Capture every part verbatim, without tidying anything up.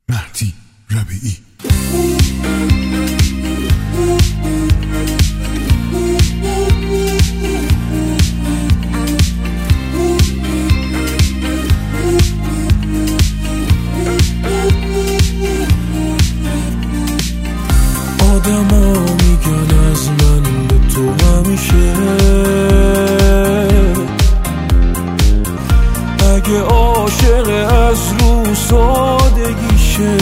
مهدی ربیعی. آدما میگن از من به تو همیشه، اگه عاشق از رو سادگیشه،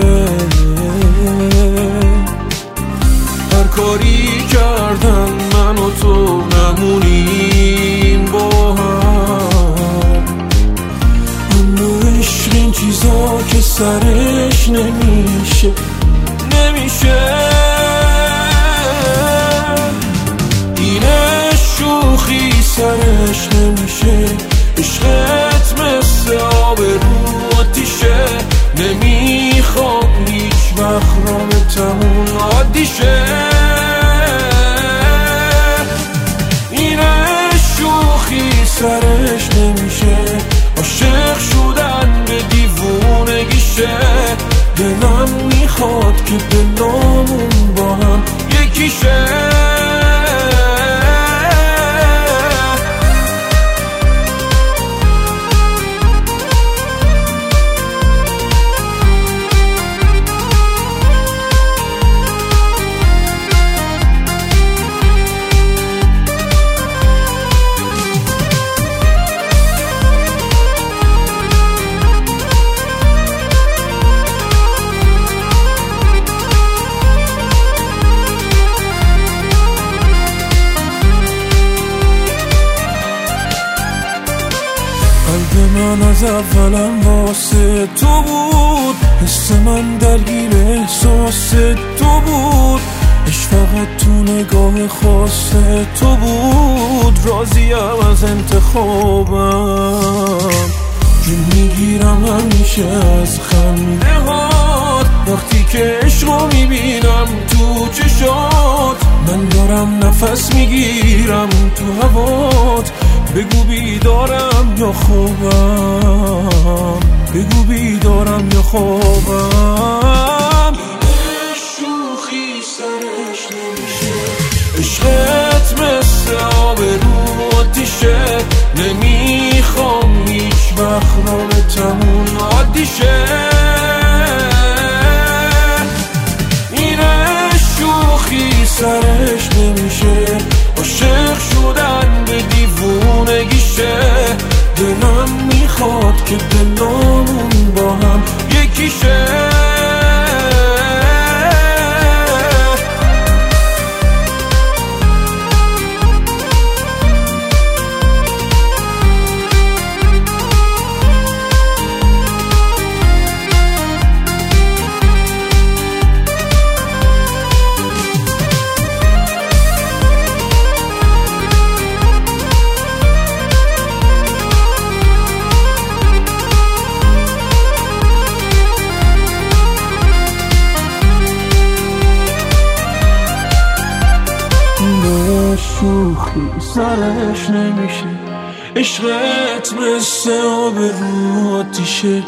هر کاری کردن من و تو نمونیم با هم، اما عشق این چیزا که سرش نمیشه نمیشه. اینه شوخی سرش نمیشه، عشقت مثل آب رو آتیشه، نمیخوام هیچ وقت رابطمون عادی شه. اینه شوخی سرش نمیشه، عاشق شدن به دیوونگیشه، دلم میخواد که دلامون با هم یکیشه. قلب من از اولم واسه تو بود، حس من درگیر احساس تو بود، عشق فقط تو نگاه خاص تو بود، راضیم از انتخابم، جون میگیرم همیشه از خنده هات، وقتی که عشقو میبینم تو چشات، من دارم نفس میگیرم تو هوات، بگو بیدارم یا خوابم، بگو بیدارم یا خوابم. اینه شوخی سرش نمیشه، عشقت مثل آب رو آتیشه، نمیخوام هیچ وقت رابطمون عادی شه. اینه شوخی سرش نمیشه، عاشق شدن به دیوونگیشه، دلم میخواد که دلامون با هم یکیشه. شوخی سرش نمیشه، عشقت مثل آب رو آتیشه،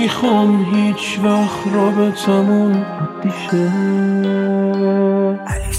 نمیخوام هیچ وقت رابطمون عادی شه.